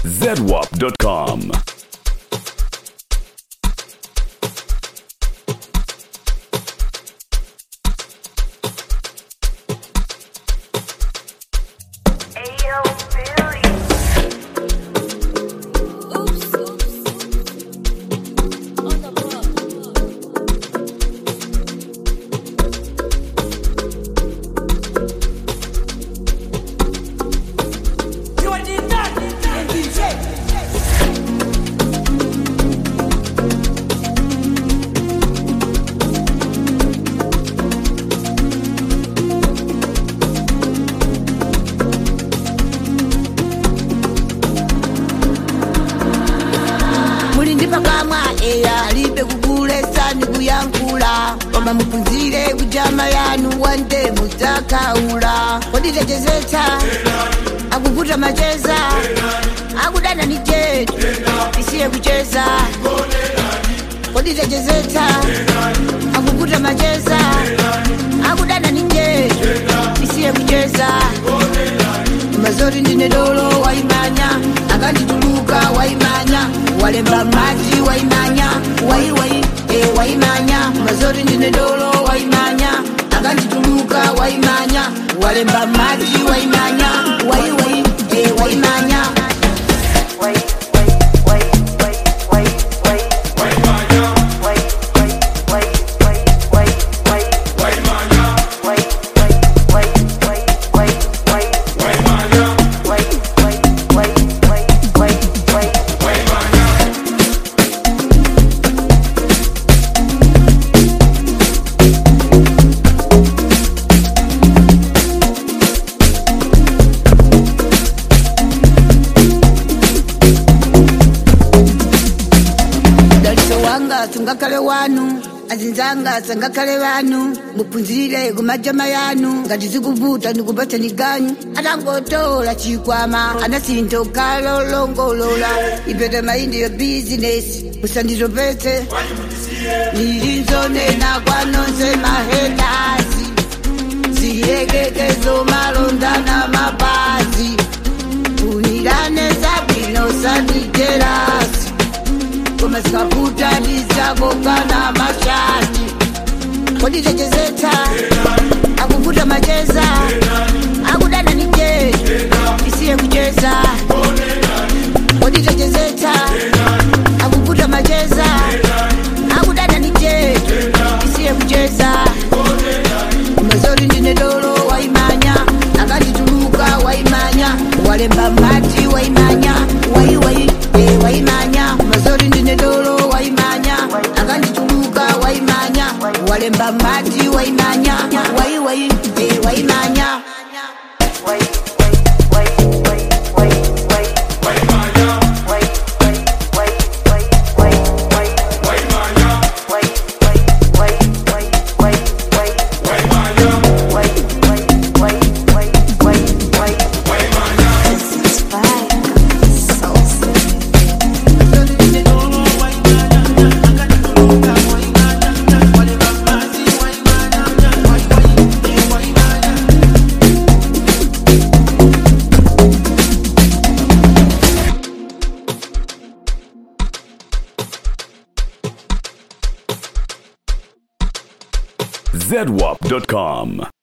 zedwap.com. Lipe kukule sani kuyankula Koma mpunzile kujama yanu wande mutakaula Kodi tejezeta Akukuta macheza Akudana ni jetu Isiye kucheza Kodi tejezeta Akukuta macheza Akudana ni jetu Isiye kucheza Mazori ndine dolo waimanya Akandituluka waimanya Walemba maji waimanya waimanya Mazori ndine dolo waimanya Akandituluka waimanya Walemba maji waimanya waimanya Sungakale wanu azinzanga sangakale wanu mupunzire kumajama yanu ngati zikuvuta ndikupata niganyu atangotola chikwama anasinto kalolongolola ipete maindi yo business musandizopete nilinzonena kwanonse mahedasi ziyekekezo malondana mapazi unirane zabino sandijerasi Koma sikaputa nizako kana mashati Kodi tejezeta Akukuta macheza Akudana ni jetu Isiye kucheza Kodi tejezeta Akukuta macheza Akudana ni jetu Isiye kucheza Mazori ndine dolo waimanya Akandituluka waimanya Walemba maji waimanya waimanya Mazori ndine dolo waimanya Akandituluka waimanya Walemba maji waimanya waimanya zedwap.com.